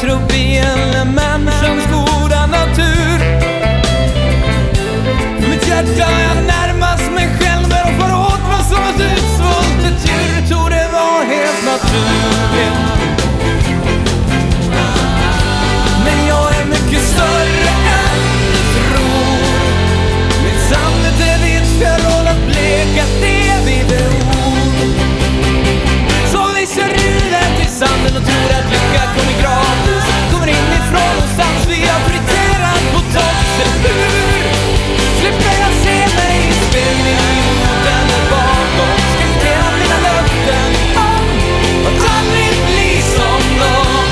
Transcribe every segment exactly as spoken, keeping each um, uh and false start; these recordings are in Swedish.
tro igen människans goda natur. För mitt hjärta jag närmast mig själv och får åt mig som ett utsvultet djur. Tror det var helt naturligt. Men jag är mycket större än du tror. Mitt samvete är ditt fjärråd att bleka det vid ord. Så vi kör ut till sanden och tror att lycka kommer gratis. Kommer inifrån någonstans vi har friterat på toppen. Hur slipper jag se mig i spegeln i jorden där bakom? Ska inte ha mina löften om att aldrig bli som någon.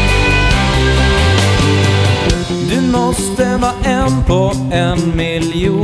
Du måste vara en på en miljon.